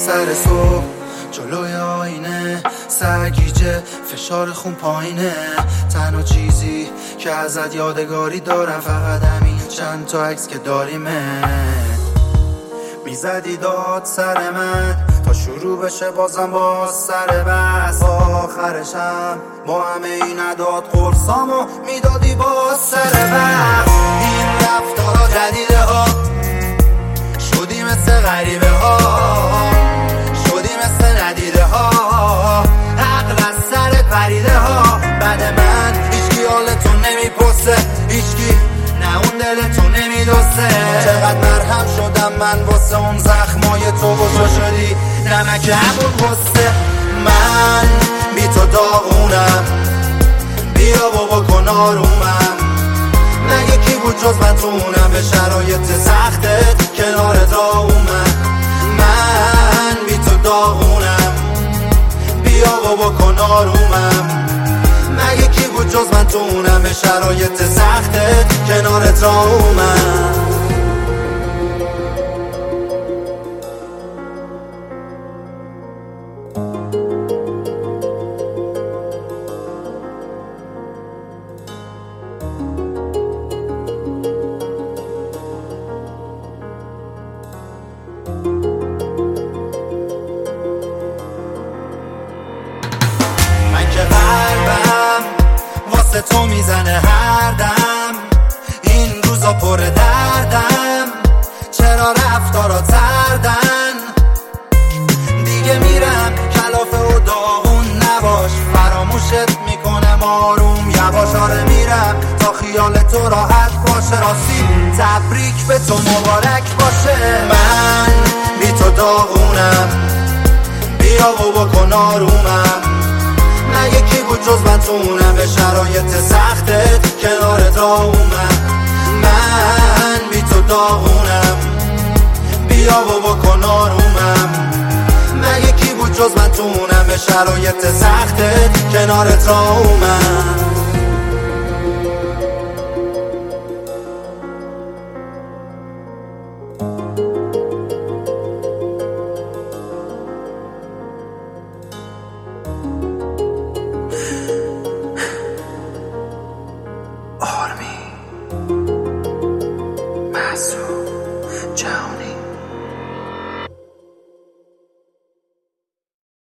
سر صبح جلوی آینه سرگیجه فشار خون پایینه. تنها چیزی که ازت یادگاری دارم فقط همین چند تا عکس که داریمه. میزدی داد سر من تا شروع بشه بازم باز سر بس. آخرشم با همه این نداد قرصامو میدادی باز سر بس. این رفتارا جدیده ها شدی مثل غریبه ها، شدی مثل ندیده ها، عقل از سرت پریده ها. بعد من هیچکی حالتو نمیپرسه، هیچکی نه اون دلتو نمیدوسته. چقدر مرهم شدم من واسه اون زخمای تو و تو شدی نمک همون غصه. من بی تو داغونم، بیا بابا کن آرومم. مگه کی بود جز من تو اونم به شرایط سختت کنارت راومم. من بی تو داغونم، بیا بابا کن آرومم. مگه کی بود جز من تو اونم به شرایط سختت کنارت راومم. که قلبم واسه تو میزنه هر دم، این روزا پر دردم. چرا رفتارا تردن دیگه میرم کلافه و داغون نباش. فراموشت میکنم آروم یواش. آره میرم تا خیال تو راحت باشه. راستی تبریک به تو مبارک باشه. من بی تو داغونم، بیا بابا کن آرومم. مگه کی بود جز من تو اونم به شرایط سختت کنارت راومم. من بی تو داغونم، بیا بابا کن آرومم. مگه کی بود جز من تو اونم به شرایط سختت کنارت راومم.